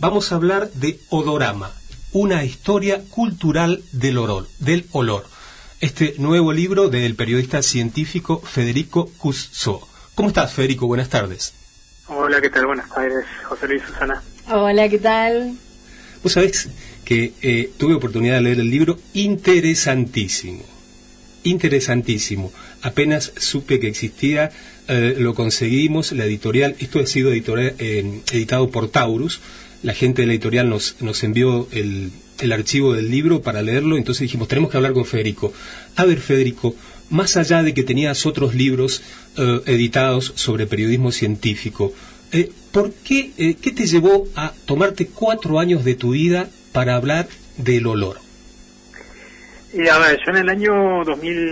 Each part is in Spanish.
vamos a hablar de Odorama, una historia cultural del olor. Este nuevo libro del periodista científico Federico Cuzzò. ¿Cómo estás, Federico? Buenas tardes. Hola, ¿qué tal? Buenas tardes, José Luis, Susana. Hola, ¿qué tal? Vos sabés que tuve oportunidad de leer el libro, interesantísimo. Apenas supe que existía, lo conseguimos, la editorial, esto ha sido editado por Taurus, la gente de la editorial nos envió el archivo del libro para leerlo, entonces dijimos, tenemos que hablar con Federico. A ver, Federico, más allá de que tenías otros libros editados sobre periodismo científico, ¿por qué te llevó a tomarte 4 años de tu vida para hablar del olor? A ver, yo en el año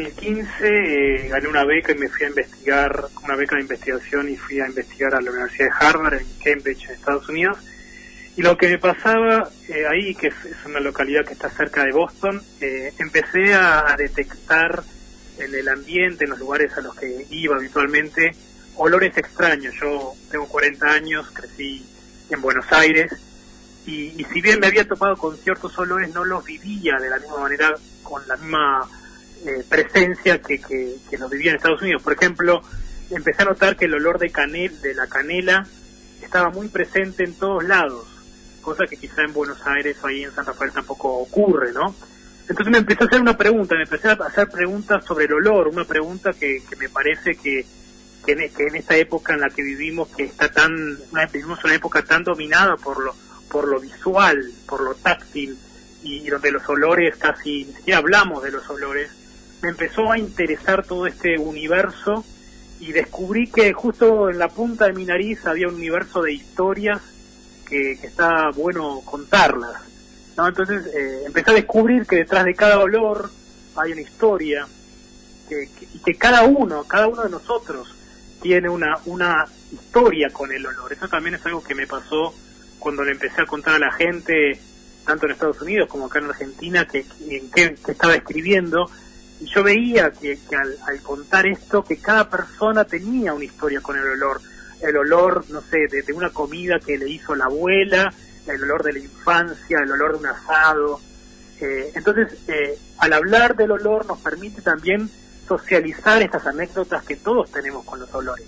2015 gané una beca y me fui a investigar, una beca de investigación, y fui a investigar a la Universidad de Harvard en Cambridge, en Estados Unidos. Y lo que me pasaba ahí, que es una localidad que está cerca de Boston, empecé a detectar en el ambiente, en los lugares a los que iba habitualmente, olores extraños. Yo tengo 40 años, crecí en Buenos Aires, y si bien me había topado con ciertos olores, no los vivía de la misma manera, con la misma presencia que los vivía en Estados Unidos. Por ejemplo, empecé a notar que el olor de la canela estaba muy presente en todos lados, cosa que quizá en Buenos Aires o ahí en Santa Fe tampoco ocurre, ¿no? Entonces me empecé a hacer una pregunta, me empecé a hacer preguntas sobre el olor, una pregunta que me parece que en esta época en la que vivimos, vivimos una época tan dominada por lo visual, por lo táctil, y donde los olores casi, ni siquiera hablamos de los olores, me empezó a interesar todo este universo, y descubrí que justo en la punta de mi nariz había un universo de historias que está bueno contarlas, ¿no? Entonces empecé a descubrir que detrás de cada olor hay una historia, y que cada uno de nosotros tiene una historia con el olor. Eso también es algo que me pasó cuando le empecé a contar a la gente, tanto en Estados Unidos como acá en Argentina, que estaba escribiendo, y yo veía que al contar esto, que cada persona tenía una historia con el olor, no sé, de una comida que le hizo la abuela, el olor de la infancia, el olor de un asado. Entonces, al hablar del olor nos permite también socializar estas anécdotas que todos tenemos con los olores.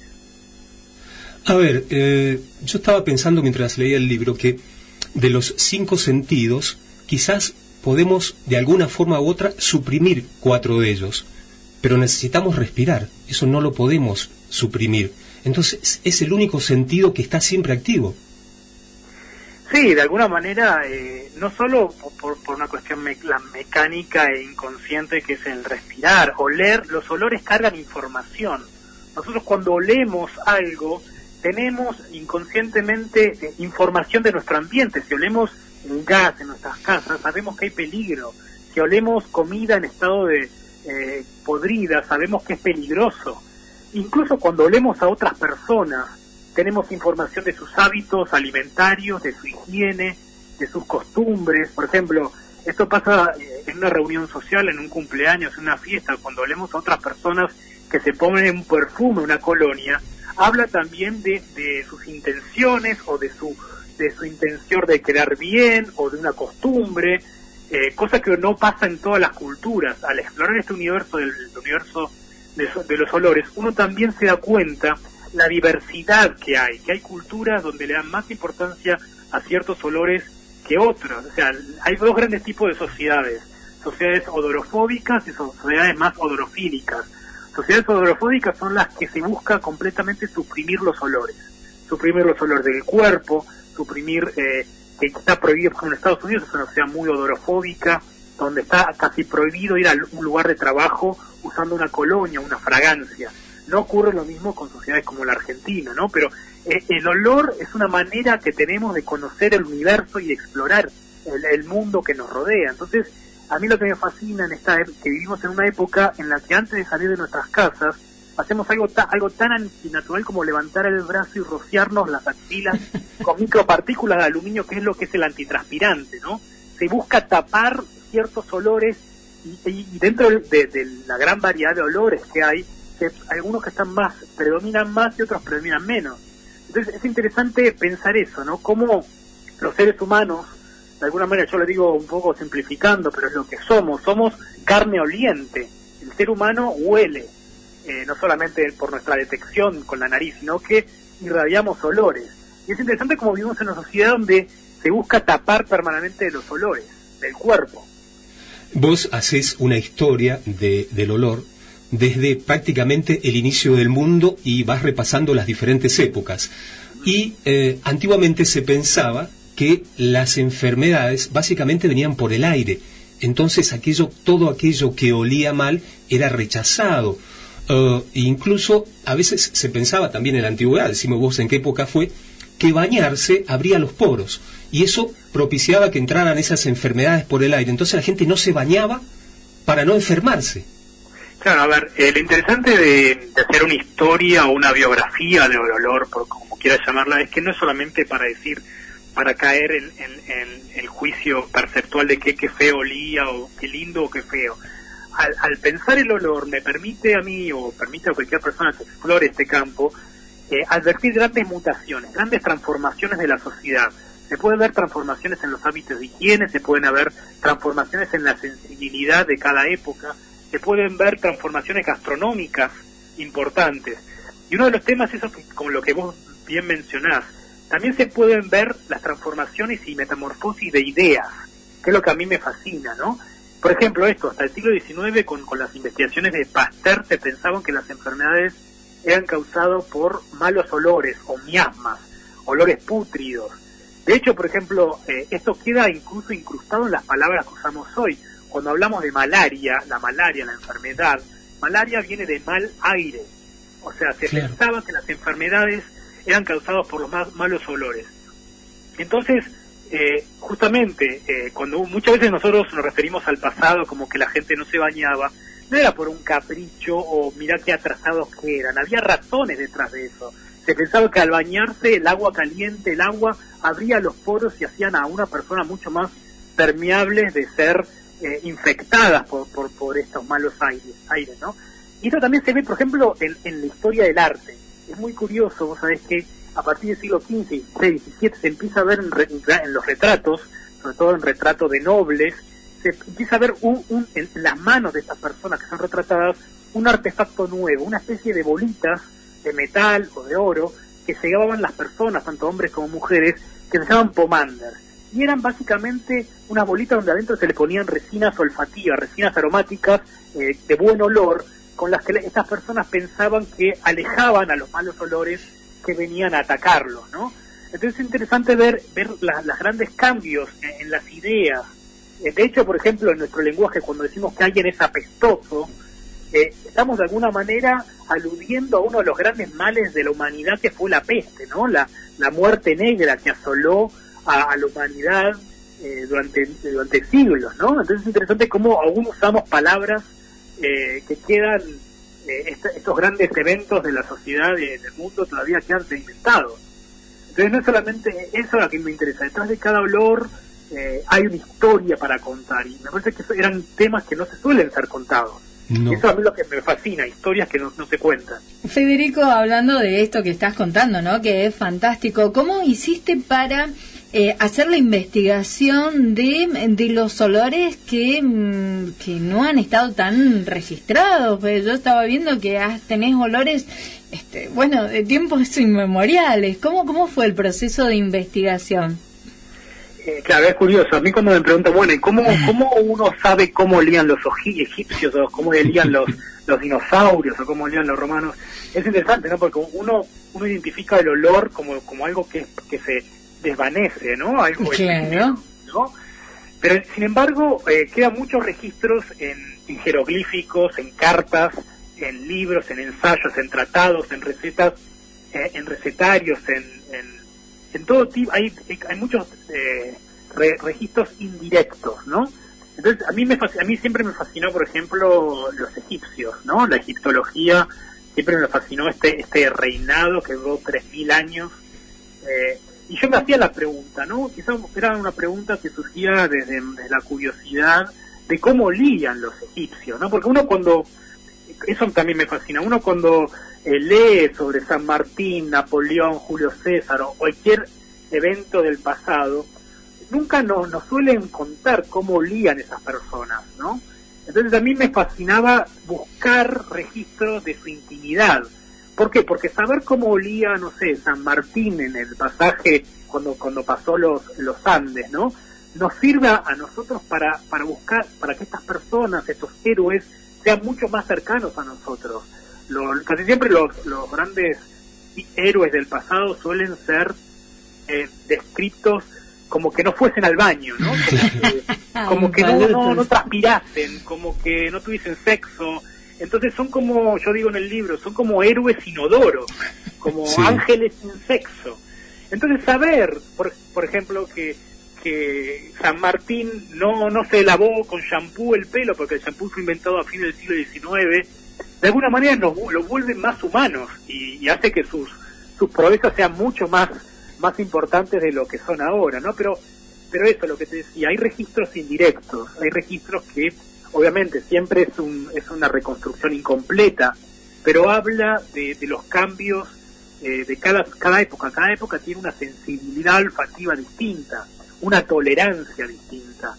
A ver, yo estaba pensando mientras leía el libro que de los 5 sentidos, quizás podemos de alguna forma u otra suprimir 4 de ellos, pero necesitamos respirar, eso no lo podemos suprimir. Entonces es el único sentido que está siempre activo. Sí, de alguna manera, no solo por una cuestión la mecánica e inconsciente que es el respirar, oler, los olores cargan información. Nosotros cuando olemos algo, tenemos inconscientemente información de nuestro ambiente. Si olemos un gas en nuestras casas, sabemos que hay peligro. Si olemos comida en estado de podrida, sabemos que es peligroso. Incluso cuando olemos a otras personas, tenemos información de sus hábitos alimentarios, de su higiene, de sus costumbres. Por ejemplo, esto pasa en una reunión social, en un cumpleaños, en una fiesta. Cuando olemos a otras personas que se ponen un perfume, una colonia, habla también de sus intenciones, o de su intención de quedar bien, o de una costumbre, cosa que no pasa en todas las culturas. Al explorar este universo del universo de los olores, uno también se da cuenta la diversidad que hay culturas donde le dan más importancia a ciertos olores que otros. O sea, hay 2 grandes tipos de sociedades odorofóbicas y sociedades más odorofílicas. Sociedades odorofóbicas son las que se busca completamente suprimir los olores del cuerpo, que está prohibido. Por ejemplo, en Estados Unidos es una sociedad muy odorofóbica, donde está casi prohibido ir a un lugar de trabajo usando una colonia, una fragancia. No ocurre lo mismo con sociedades como la Argentina, ¿no? Pero el olor es una manera que tenemos de conocer el universo y de explorar el mundo que nos rodea. Entonces, a mí lo que me fascina que vivimos en una época en la que antes de salir de nuestras casas hacemos algo tan antinatural como levantar el brazo y rociarnos las axilas con micropartículas de aluminio, que es lo que es el antitranspirante, ¿no? Se busca tapar ciertos olores, y dentro de la gran variedad de olores que hay algunos que predominan más y otros predominan menos. Entonces es interesante pensar eso, ¿no? Cómo los seres humanos, de alguna manera yo lo digo un poco simplificando, pero es lo que somos carne oliente. El ser humano huele, no solamente por nuestra detección con la nariz, sino que irradiamos olores. Y es interesante cómo vivimos en una sociedad donde se busca tapar permanentemente los olores del cuerpo. Vos hacés una historia del olor desde prácticamente el inicio del mundo y vas repasando las diferentes épocas. Y antiguamente se pensaba que las enfermedades básicamente venían por el aire. Entonces todo aquello que olía mal era rechazado. Incluso a veces se pensaba también en la antigüedad, decimos vos en qué época fue, que bañarse abría los poros y eso propiciaba que entraran esas enfermedades por el aire. Entonces la gente no se bañaba para no enfermarse. Claro, a ver, lo interesante de hacer una historia o una biografía del olor, por como quieras llamarla, es que no es solamente para caer en el juicio perceptual de qué feo olía o qué lindo o qué feo. Al pensar el olor me permite a mí o permite a cualquier persona que explore este campo advertir grandes mutaciones, grandes transformaciones de la sociedad. Se pueden ver transformaciones en los hábitos de higiene, se pueden ver transformaciones en la sensibilidad de cada época, se pueden ver transformaciones gastronómicas importantes. Y uno de los temas es eso que, como lo que vos bien mencionás, también se pueden ver las transformaciones y metamorfosis de ideas, que es lo que a mí me fascina, ¿no? Por ejemplo, hasta el siglo XIX, con las investigaciones de Pasteur, se pensaban que las enfermedades eran causadas por malos olores o miasmas, olores pútridos. De hecho, por ejemplo, esto queda incluso incrustado en las palabras que usamos hoy. Cuando hablamos de malaria, la enfermedad, malaria viene de mal aire. O sea, se pensaba que las enfermedades eran causadas por los malos olores. Entonces, justamente, cuando muchas veces nosotros nos referimos al pasado como que la gente no se bañaba, no era por un capricho o mirá qué atrasados que eran, había razones detrás de eso. Se pensaba que al bañarse el agua caliente, el agua abría los poros y hacían a una persona mucho más permeables de ser infectadas por estos malos aires, ¿no? Y esto también se ve, por ejemplo, en la historia del arte. Es muy curioso, vos sabés que a partir del siglo XV, XVI, XVII se empieza a ver en los retratos, sobre todo en retratos de nobles, se empieza a ver en las manos de estas personas que son retratadas un artefacto nuevo, una especie de bolitas de metal o de oro que se llevaban las personas, tanto hombres como mujeres, que se llamaban pomander. Y eran básicamente unas bolitas donde adentro se le ponían resinas olfativas, resinas aromáticas de buen olor, con las que estas personas pensaban que alejaban a los malos olores que venían a atacarlos, ¿no? Entonces es interesante ver los grandes cambios en las ideas. De hecho, por ejemplo, en nuestro lenguaje, cuando decimos que alguien es apestoso, estamos de alguna manera aludiendo a uno de los grandes males de la humanidad, que fue la peste, ¿no? La muerte negra que asoló a la humanidad durante siglos, ¿no? Entonces es interesante cómo aún usamos palabras que quedan, estos grandes eventos de la sociedad y del mundo todavía quedan sedimentados. Entonces no es solamente eso lo que me interesa, detrás de cada olor hay una historia para contar, y me parece que eran temas que no se suelen ser contados. No. Eso a mí es lo que me fascina, historias que no se cuentan. Federico, hablando de esto que estás contando, ¿no? Que es fantástico, ¿cómo hiciste para hacer la investigación de los olores que no han estado tan registrados? Pues yo estaba viendo que tenés olores, de tiempos inmemoriales. ¿Cómo fue el proceso de investigación? Claro, es curioso. A mí cuando me preguntan, bueno, ¿cómo uno sabe cómo olían los egipcios, o cómo olían los dinosaurios, o cómo olían los romanos? Es interesante, ¿no? Porque uno identifica el olor como algo que se desvanece, ¿no? Algo claro. ¿no? Pero sin embargo quedan muchos registros en jeroglíficos, en cartas, en libros, en ensayos, en tratados, en recetas, en recetarios, en todo tipo. Hay muchos registros indirectos, ¿no? Entonces a mí siempre me fascinó, por ejemplo, los egipcios, ¿no? La egiptología siempre me fascinó, este reinado que duró 3000 años. Y yo me hacía la pregunta, ¿no? Quizás era una pregunta que surgía desde la curiosidad de cómo olían los egipcios, ¿no? Porque eso también me fascina, uno cuando lee sobre San Martín, Napoleón, Julio César o cualquier eventos del pasado, nunca nos suelen contar cómo olían esas personas, ¿no? Entonces a mí me fascinaba buscar registros de su intimidad. ¿Por qué? Porque saber cómo olía, no sé, San Martín en el pasaje cuando pasó los Andes, ¿no? Nos sirve a nosotros para buscar, para que estas personas, estos héroes, sean mucho más cercanos a nosotros. Casi siempre los grandes héroes del pasado suelen ser descritos como que no fuesen al baño, ¿no? Como que no transpirasen, como que no tuviesen sexo. Entonces son como, yo digo en el libro, son como héroes inodoros, como sí, ángeles sin sexo. Entonces saber, por ejemplo, que San Martín no se lavó con shampoo el pelo, porque el shampoo fue inventado a fines del siglo XIX, de alguna manera lo vuelve más humanos y hace que sus proezas sean mucho más importantes de lo que son ahora, ¿no? Pero eso, lo que te decía, hay registros indirectos, hay registros que obviamente siempre es una reconstrucción incompleta, pero habla de los cambios de cada época. Cada época tiene una sensibilidad olfativa distinta, una tolerancia distinta.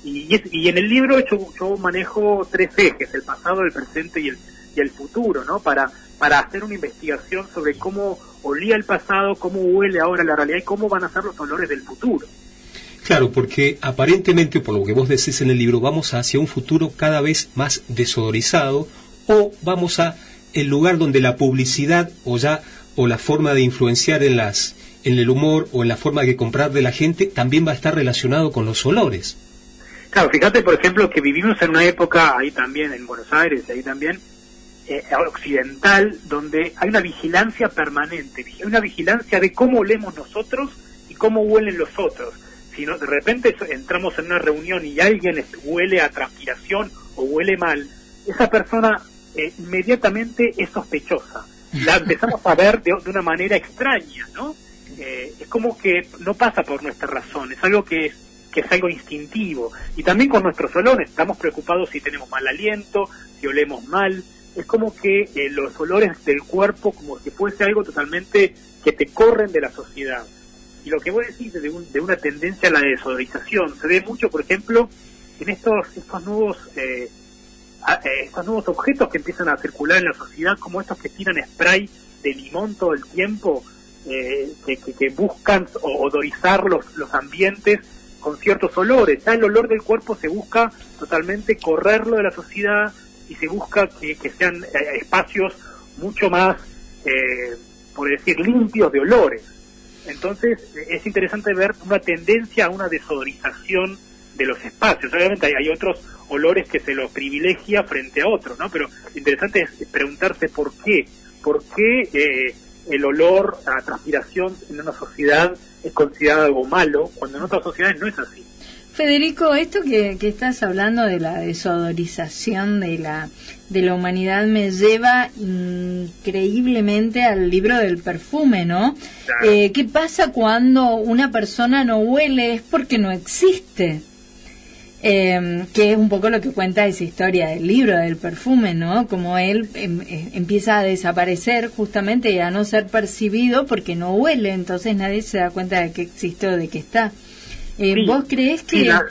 Y en el libro yo manejo 3 ejes: el pasado, el presente y el futuro, ¿no? Para hacer una investigación sobre cómo olía el pasado, cómo huele ahora la realidad y cómo van a ser los olores del futuro. Claro, porque aparentemente, por lo que vos decís en el libro, vamos hacia un futuro cada vez más desodorizado, o vamos a el lugar donde la publicidad o la forma de influenciar en el humor o en la forma de comprar de la gente también va a estar relacionado con los olores. Claro, fíjate, por ejemplo, que vivimos en una época, ahí también en Buenos Aires, ahí también, occidental, donde hay una vigilancia permanente, hay una vigilancia de cómo olemos nosotros y cómo huelen los otros. Si no, de repente entramos en una reunión y alguien huele a transpiración o huele mal, esa persona inmediatamente es sospechosa. La empezamos a ver de una manera extraña, ¿no? Es como que no pasa por nuestra razón, es algo que es algo instintivo. Y también con nuestros olores, estamos preocupados si tenemos mal aliento, si olemos mal. Es como que los olores del cuerpo, como si fuese algo totalmente que te corren de la sociedad. Y lo que vos decís de una tendencia a la desodorización se ve mucho, por ejemplo, en estos nuevos objetos que empiezan a circular en la sociedad, como estos que tiran spray de limón todo el tiempo, que buscan odorizar los ambientes con ciertos olores. Ya el olor del cuerpo se busca totalmente correrlo de la sociedad y se busca que sean espacios mucho más, por decir, limpios de olores. Entonces es interesante ver una tendencia a una desodorización de los espacios. Obviamente hay otros olores que se los privilegia frente a otros, ¿no? Pero lo interesante es preguntarse por qué el olor a transpiración en una sociedad es considerado algo malo, cuando en otras sociedades no es así. Federico, esto que estás hablando de la desodorización de la humanidad me lleva increíblemente al libro del perfume, ¿no? Claro. ¿Qué pasa cuando una persona no huele? Es porque no existe. Que es un poco lo que cuenta esa historia del libro del perfume, ¿no? Como él empieza a desaparecer justamente y a no ser percibido porque no huele, entonces nadie se da cuenta de que existe o de que está. Sí, ¿vos crees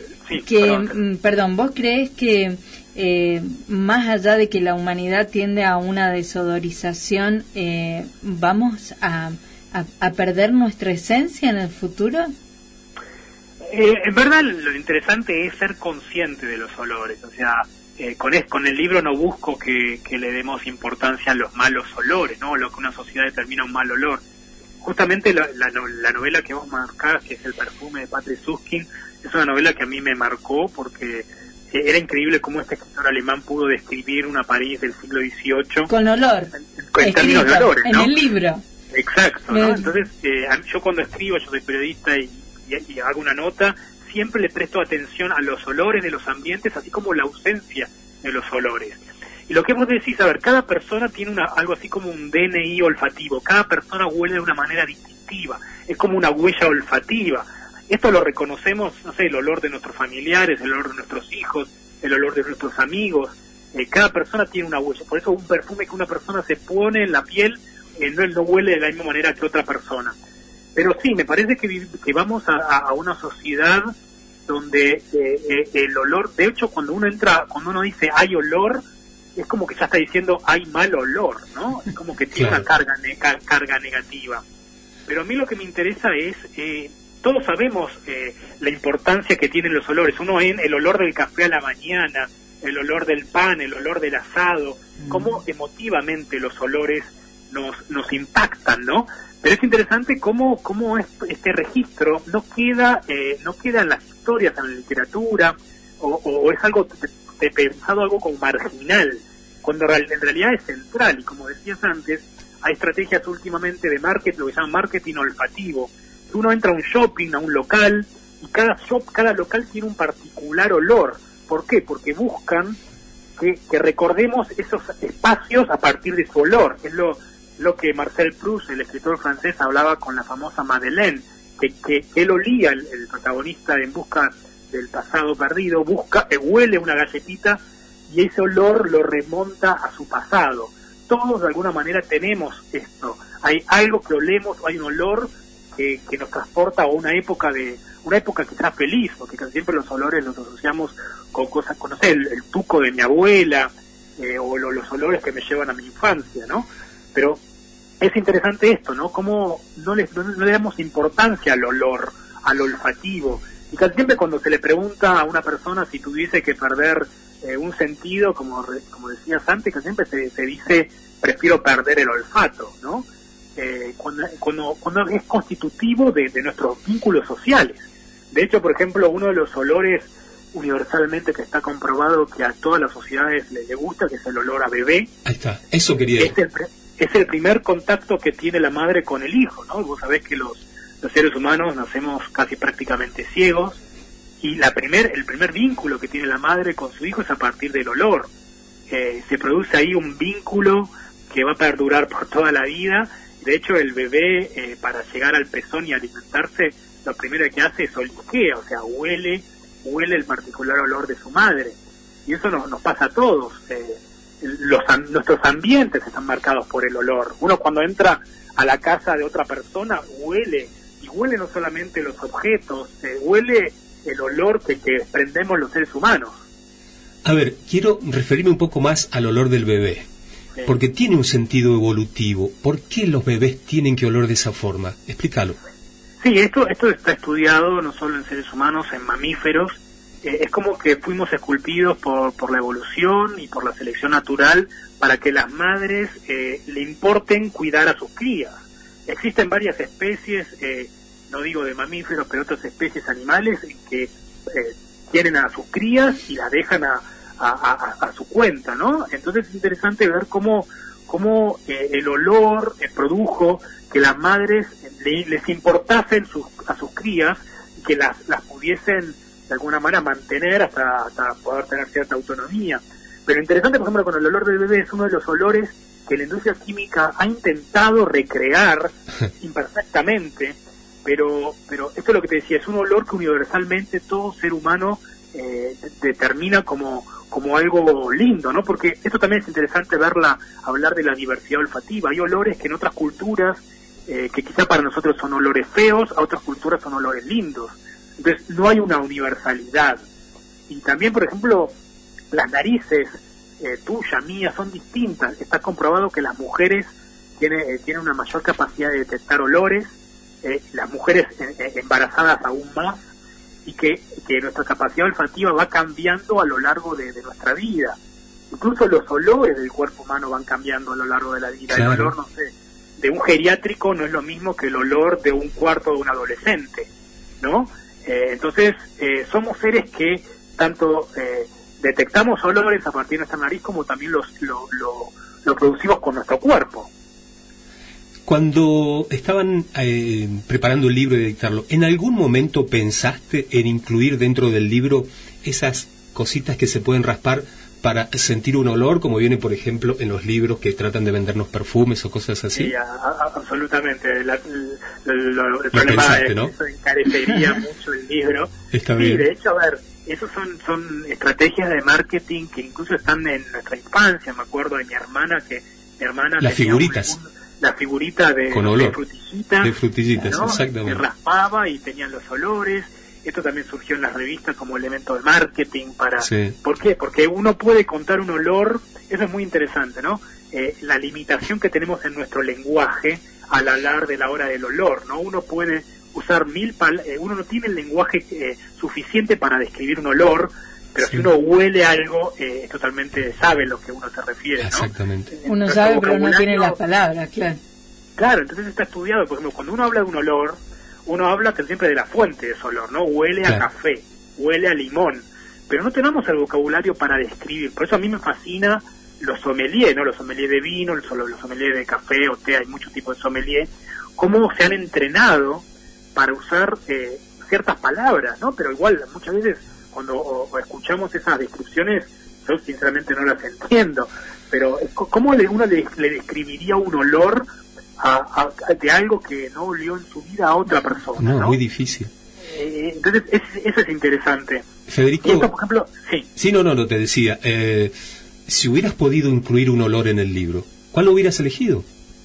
¿vos crees que más allá de que la humanidad tiende a una desodorización, vamos a perder nuestra esencia en el futuro? En verdad lo interesante es ser consciente de los olores, o sea, con el libro no busco que le demos importancia a los malos olores, ¿no? Lo que una sociedad determina un mal olor. Justamente la novela que vos marcás, que es El perfume de Patrick Süskind, es una novela que a mí me marcó porque era increíble cómo este escritor alemán pudo describir una París del siglo XVIII con olor, en términos de olores, ¿no? En el libro. Exacto, ¿no? Entonces, yo cuando escribo, yo soy periodista y hago una nota, siempre le presto atención a los olores de los ambientes, así como la ausencia de los olores. Y lo que vos decís, a ver, cada persona tiene algo así como un DNI olfativo, cada persona huele de una manera distintiva, es como una huella olfativa. Esto lo reconocemos, no sé, el olor de nuestros familiares, el olor de nuestros hijos, el olor de nuestros amigos, cada persona tiene una huella. Por eso un perfume que una persona se pone en la piel, no huele de la misma manera que otra persona. Pero sí, me parece que vamos a una sociedad donde el olor, de hecho cuando uno dice hay olor, es como que ya está diciendo hay mal olor, ¿no? Es como que tiene una carga negativa. Pero a mí lo que me interesa es, todos sabemos la importancia que tienen los olores. Uno en el olor del café a la mañana, el olor del pan, el olor del asado, cómo emotivamente los olores nos impactan, ¿no? Pero es interesante cómo este registro no queda en las historias, en la literatura, o es algo pensado algo como marginal, cuando en realidad es central. Y como decías antes, hay estrategias últimamente de marketing, lo que se llama marketing olfativo. Uno entra a un shopping, a un local, y cada local tiene un particular olor. ¿Por qué? Porque buscan que recordemos esos espacios a partir de su olor. Es lo que Marcel Proust, el escritor francés, hablaba con la famosa Madeleine, que él olía, el protagonista de En busca del pasado perdido, huele una galletita y ese olor lo remonta a su pasado. Todos de alguna manera tenemos esto. Hay algo que olemos, hay un olor que nos transporta a una época quizás feliz, porque casi siempre los olores los asociamos con cosas, no sé, el tuco de mi abuela, o los olores que me llevan a mi infancia, ¿no? Pero es interesante esto, ¿no? Cómo no le damos importancia al olor, al olfativo. Y casi siempre cuando se le pregunta a una persona si tuviese que perder un sentido, como decías antes, que siempre se dice, prefiero perder el olfato, ¿no? Cuando es constitutivo de nuestros vínculos sociales. De hecho, por ejemplo, uno de los olores universalmente que está comprobado que a todas las sociedades les gusta, que es el olor a bebé. Ahí está, eso quería decir. Es el primer contacto que tiene la madre con el hijo, ¿no? Vos sabés que los seres humanos nacemos casi prácticamente ciegos, y el primer vínculo que tiene la madre con su hijo es a partir del olor. Se produce ahí un vínculo que va a perdurar por toda la vida. De hecho, el bebé, para llegar al pezón y alimentarse, lo primero que hace es olisquea, o sea, huele el particular olor de su madre. Y eso nos pasa a todos. Nuestros ambientes están marcados por el olor. Uno cuando entra a la casa de otra persona huele, y huele no solamente los objetos, huele el olor que desprendemos los seres humanos. A ver, quiero referirme un poco más al olor del bebé, porque tiene un sentido evolutivo. ¿Por qué los bebés tienen que oler de esa forma? Explícalo. Sí, esto está estudiado no solo en seres humanos, en mamíferos. Es como que fuimos esculpidos por la evolución y por la selección natural para que las madres le importen cuidar a sus crías. Existen varias especies, no digo de mamíferos, pero otras especies animales que tienen a sus crías y las dejan a su cuenta, ¿no? Entonces es interesante ver cómo el olor produjo que las madres les importasen a sus crías y que las pudiesen de alguna manera mantener hasta poder tener cierta autonomía. Pero interesante, por ejemplo, con el olor del bebé, es uno de los olores que la industria química ha intentado recrear imperfectamente, pero esto es lo que te decía, es un olor que universalmente todo ser humano determina como algo lindo, ¿no? Porque esto también es interesante hablar de la diversidad olfativa. Hay olores que en otras culturas, que quizá para nosotros son olores feos, a otras culturas son olores lindos. Entonces no hay una universalidad. Y también, por ejemplo, las narices tuya, mía, son distintas. Está comprobado que las mujeres tienen una mayor capacidad de detectar olores, las mujeres embarazadas aún más, y que nuestra capacidad olfativa va cambiando a lo largo de nuestra vida. Incluso los olores del cuerpo humano van cambiando a lo largo de la vida. Claro. El olor, no sé, de un geriátrico no es lo mismo que el olor de un cuarto de un adolescente, ¿no? Entonces, somos seres que tanto detectamos olores a partir de nuestra nariz como también lo producimos con nuestro cuerpo. Cuando estaban preparando el libro y dictarlo, ¿en algún momento pensaste en incluir dentro del libro esas cositas que se pueden raspar para sentir un olor, como viene, por ejemplo, en los libros que tratan de vendernos perfumes o cosas así? Sí, absolutamente. El problema es, ¿no? Eso encarecería mucho el libro. Está bien. Sí, de hecho, a ver, esos son estrategias de marketing que incluso están en nuestra infancia. Me acuerdo de mi hermana las figuritas. la figurita de frutillitas. De frutillitas, ¿no? Exactamente. Que raspaba y tenían los olores. Esto también surgió en las revistas como elemento de marketing para... Sí. ¿Por qué? Porque uno puede contar un olor, eso es muy interesante, ¿no? La limitación que tenemos en nuestro lenguaje al hablar de la hora del olor, ¿no? Uno puede usar uno no tiene el lenguaje suficiente para describir un olor, pero si uno huele algo, totalmente sabe a lo que uno se refiere, ¿no? Exactamente. Uno sabe, pero no tiene las palabras, claro. Claro, entonces está estudiado. Por ejemplo, cuando uno habla de un olor, uno habla siempre de la fuente de ese olor, ¿no? Huele a café, huele a limón, pero no tenemos el vocabulario para describir. Por eso a mí me fascina los sommeliers, ¿no? Los sommeliers de vino, los sommeliers de café o té, hay muchos tipos de sommeliers, cómo se han entrenado para usar ciertas palabras, ¿no? Pero igual, muchas veces, cuando escuchamos esas descripciones, yo sinceramente no las entiendo, pero ¿cómo uno le describiría un olor de algo que no olió en su vida a otra persona? No, muy difícil. Entonces, eso es interesante. Federico, esto, por ejemplo, sí. Sí, no, te decía, si hubieras podido incluir un olor en el libro, ¿cuál lo hubieras elegido?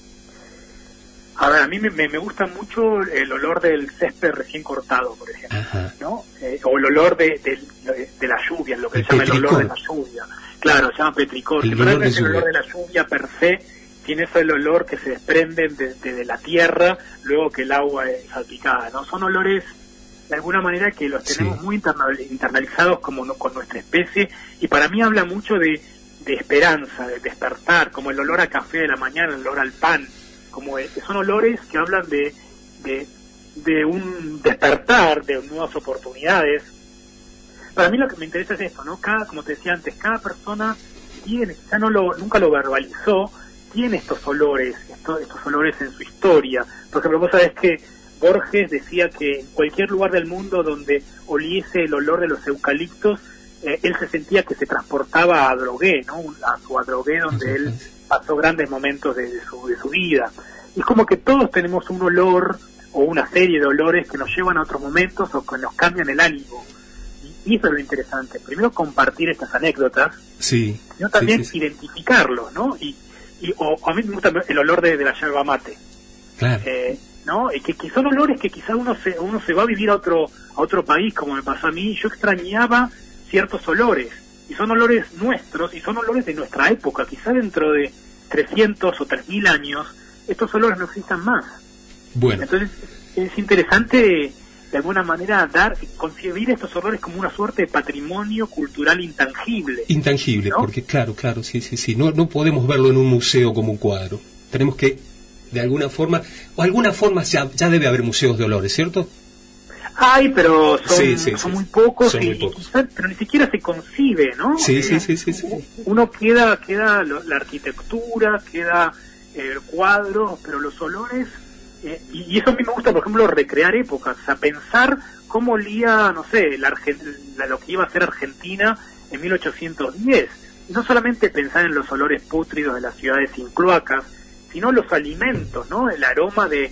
A ver, a mí me gusta mucho el olor del césped recién cortado, por ejemplo, ¿no? O el olor de la lluvia, lo que se llama el olor de la lluvia. Claro, se llama petricor. El olor de la lluvia per se tiene ese olor que se desprende de la tierra luego que el agua es salpicada, ¿no? Son olores, de alguna manera, que los tenemos muy internalizados como con nuestra especie, y para mí habla mucho de esperanza, de despertar, como el olor a café de la mañana, el olor al pan, como son olores que hablan de un despertar, de nuevas oportunidades. Para mí lo que me interesa es esto, ¿no? Como te decía antes, cada persona tiene, quizá nunca lo verbalizó, tiene estos olores en su historia. Por ejemplo, vos sabés que Borges decía que en cualquier lugar del mundo donde oliese el olor de los eucaliptos, él se sentía que se transportaba a Adrogué, ¿no? A su Adrogué, donde él pasó grandes momentos de su vida. Y es como que todos tenemos un olor o una serie de olores que nos llevan a otros momentos o que nos cambian el ánimo. Y eso es lo interesante. Primero, compartir estas anécdotas, sino también identificarlos, ¿no? O a mí me gusta el olor de la yerba mate. Claro. ¿No? Y que son olores que quizá uno se va a vivir a otro país, como me pasó a mí. Yo extrañaba ciertos olores, y son olores nuestros, y son olores de nuestra época. Quizá dentro de 300 o 3000 años estos olores no existan más. Bueno, entonces es interesante de alguna manera concebir estos olores como una suerte de patrimonio cultural intangible, ¿no? Porque claro, sí, no podemos verlo en un museo como un cuadro. Tenemos que, de alguna forma ya debe haber museos de olores, ¿cierto? Hay, pero son muy pocos, quizás, pero ni siquiera se concibe, ¿no? Sí. Uno queda la arquitectura, queda el cuadro, pero los olores, y eso a mí me gusta, por ejemplo, recrear épocas, o sea, pensar cómo olía, no sé, lo que iba a ser Argentina en 1810. Y no solamente pensar en los olores pútridos de las ciudades sin cloacas, sino los alimentos, ¿no? El aroma de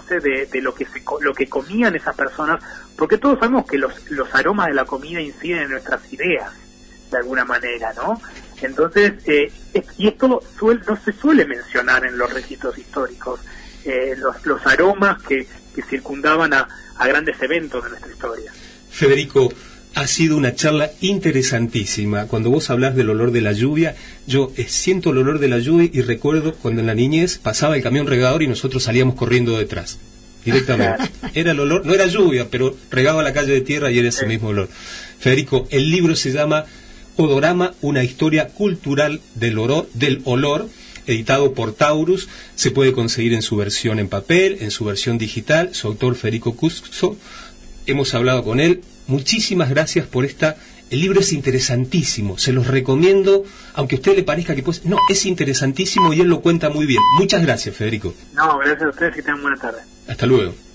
lo que comían esas personas, porque todos sabemos que los aromas de la comida inciden en nuestras ideas, de alguna manera, ¿no? Entonces, y esto no se suele mencionar en los registros históricos, los aromas que circundaban a grandes eventos de nuestra historia. Federico, ha sido una charla interesantísima. Cuando vos hablás del olor de la lluvia, yo siento el olor de la lluvia y recuerdo cuando en la niñez pasaba el camión regador y nosotros salíamos corriendo detrás, directamente. Era el olor, no era lluvia, pero regaba la calle de tierra y era ese mismo olor. Federico, el libro se llama Odorama, una historia cultural del olor, editado por Taurus. Se puede conseguir en su versión en papel, en su versión digital. Su autor, Federico Cusco. Hemos hablado con él. Muchísimas gracias por el libro es interesantísimo, se los recomiendo, aunque a usted le parezca que no, es interesantísimo y él lo cuenta muy bien. Muchas gracias, Federico. No, gracias a ustedes, que tengan buena tarde. Hasta luego.